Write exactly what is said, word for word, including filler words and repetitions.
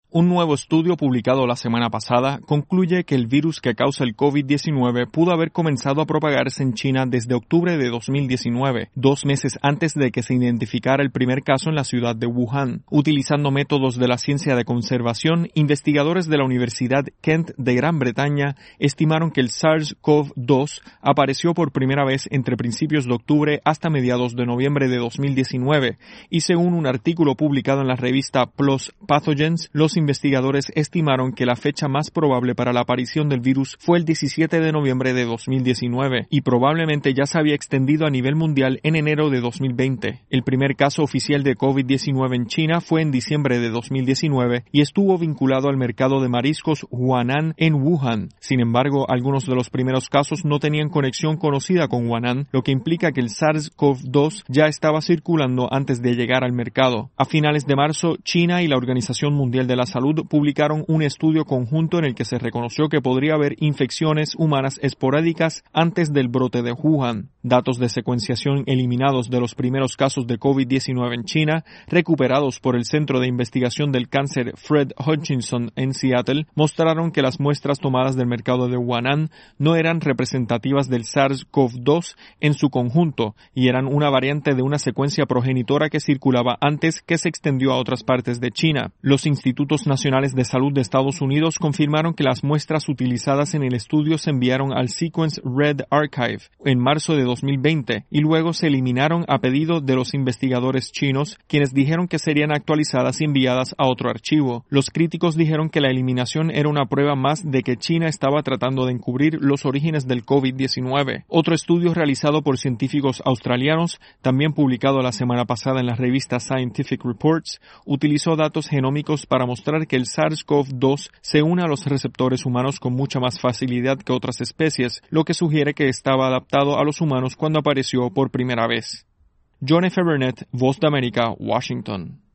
Un nuevo estudio publicado la semana pasada concluye que el virus que causa el COVID diecinueve pudo haber comenzado a propagarse en China desde octubre de dos mil diecinueve, dos meses antes de que se identificara el primer caso en la ciudad de Wuhan. Utilizando métodos de la ciencia de conservación, investigadores de la Universidad Kent de Gran Bretaña estimaron que el SARS-CoV dos apareció por primera vez entre principios de octubre hasta mediados de noviembre de dos mil diecinueve, y según un artículo publicado en la revista PLOS Pathogens, los investigadores estimaron que la fecha más probable para la aparición del virus fue el diecisiete de noviembre de dos mil diecinueve y probablemente ya se había extendido a nivel mundial en enero de dos mil veinte. El primer caso oficial de COVID diecinueve en China fue en diciembre de dos mil diecinueve y estuvo vinculado al mercado de mariscos Huanan en Wuhan. Sin embargo, algunos de los primeros casos no tenían conexión conocida con Huanan, lo que implica que el SARS-CoV dos ya estaba circulando antes de llegar al mercado. A finales de marzo, China y la Organización Mundial de la Salud publicaron un estudio conjunto en el que se reconoció que podría haber infecciones humanas esporádicas antes del brote de Wuhan. Datos de secuenciación eliminados de los primeros casos de COVID diecinueve en China, recuperados por el Centro de Investigación del Cáncer Fred Hutchinson en Seattle, mostraron que las muestras tomadas del mercado de Huanan no eran representativas del SARS-CoV dos en su conjunto y eran una variante de una secuencia progenitora que circulaba antes, que se extendió a otras partes de China. Los institutos nacionales de salud de Estados Unidos confirmaron que las muestras utilizadas en el estudio se enviaron al Sequence Red Archive en marzo de dos mil veinte y luego se eliminaron a pedido de los investigadores chinos, quienes dijeron que serían actualizadas y enviadas a otro archivo. Los críticos dijeron que la eliminación era una prueba más de que China estaba tratando de encubrir los orígenes del COVID diecinueve. Otro estudio realizado por científicos australianos, también publicado la semana pasada en la revista Scientific Reports, utilizó datos genómicos para mostrar que el SARS-CoV dos se une a los receptores humanos con mucha más facilidad que otras especies, lo que sugiere que estaba adaptado a los humanos cuando apareció por primera vez. John F. Burnett, Voz de América, Washington.